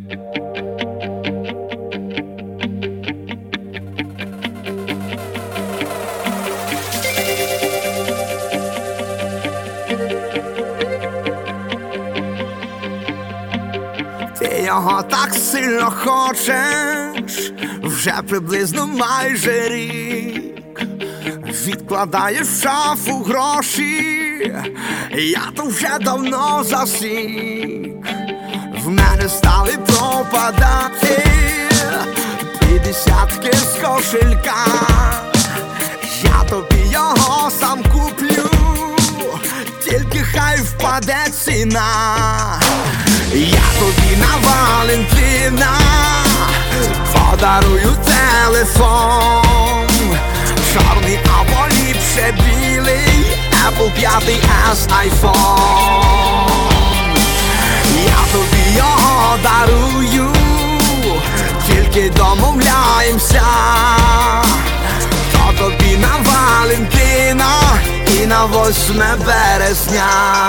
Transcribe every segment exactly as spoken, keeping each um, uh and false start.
Ти його так сильно хочеш, вже приблизно майже рік. Відкладаєш в шафу гроші, я то вже давно засік. В мене стали пропадати п'ятдесятки з кошелька. Я тобі його сам куплю, тільки хай впаде ціна. Я тобі на Валентина подарую телефон, чорний або ліпше білий, Apple п'ять ес iPhone. Я тобі його дарую, тільки домовляємося, то тобі на Валентина і на восьме березня.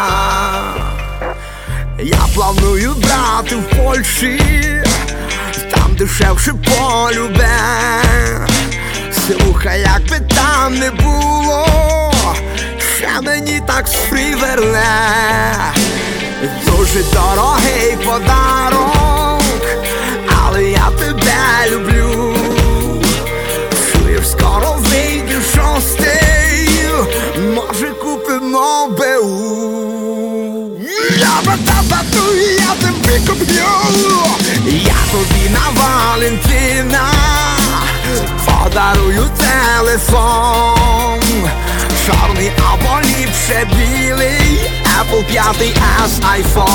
Я планую брати в Польщі, там дешевше полюбе. Слухай, як би там не було, ще мені так сприверне. Дуже дорогий подарок, але я тебе люблю. Чуєш, скоро вийде шостий, може купимо БУ. Я бататату, я тобі куплю. Я тобі на Валентина подарую телефон, чорний або ліпше білий, Apple п'ять ес iPhone.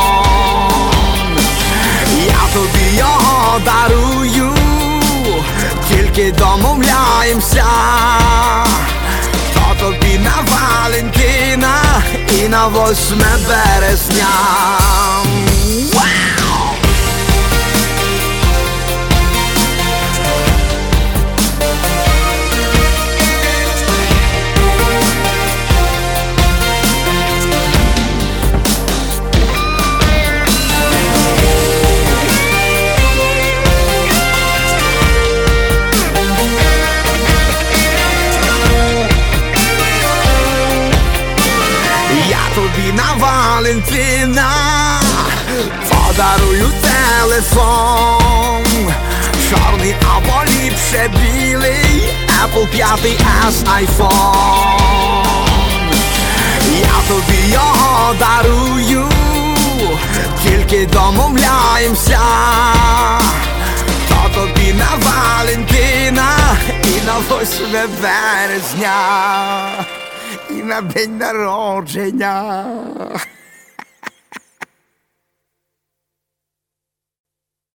Я тобі його дарую, тільки домовляємося, то тобі на Валентина і на восьме березня. Тобі на Валентина подарую телефон, чорний або ліпше білий, Apple п'ять ес iPhone. Я тобі його дарую, тільки домовляємося, то тобі на Валентина і на восьме березня. І на день народження.